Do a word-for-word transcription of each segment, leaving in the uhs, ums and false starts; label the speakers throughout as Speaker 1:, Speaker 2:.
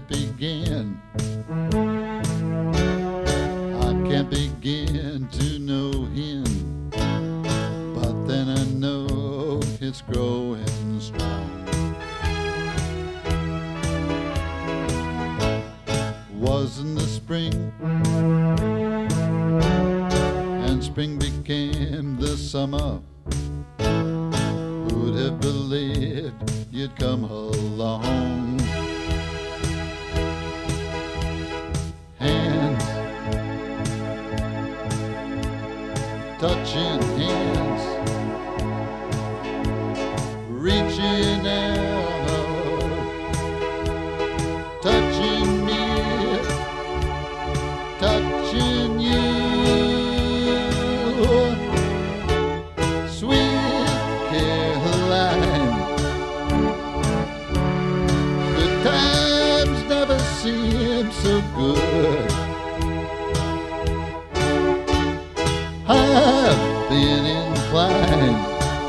Speaker 1: it begin? I can't begin to know him, but then I know it's growing strong. Was in the spring, and spring became the summer. Who'd have believed you'd come along? Hands, touching hands, reaching out, touching me, touching you. Sweet Caroline, good times never seem so good. I've been inclined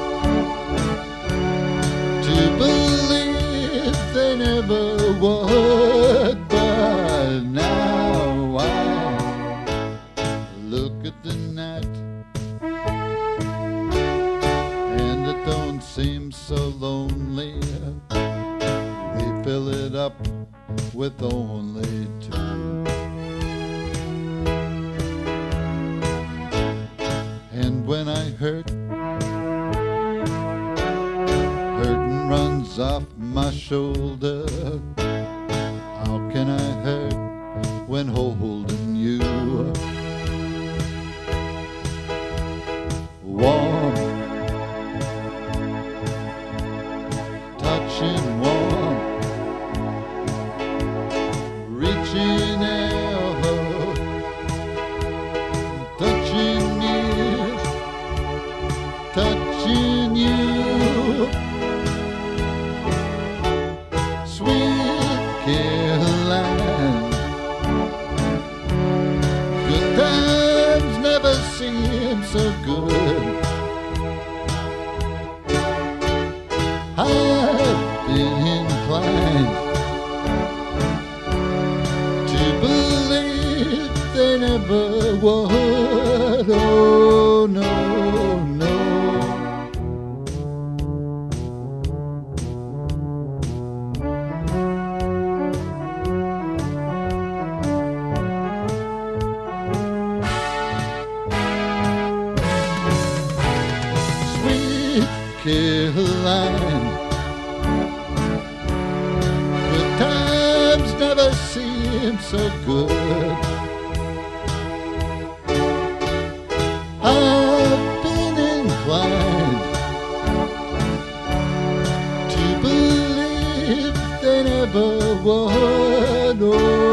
Speaker 1: to believe they never would, but now I look at the night and it don't seem so lonely. We fill it up with only two. And when I hurt, hurting runs off my shoulder. How can I hurt when holding you? Warm, touching warm, reaching out, touching me, touching you. Sweet Caroline, good times never seem so good. I've been inclined to believe they never would. Oh no, no. Sweet Caroline, good times never seem so good. I've been inclined to believe they never would. Oh,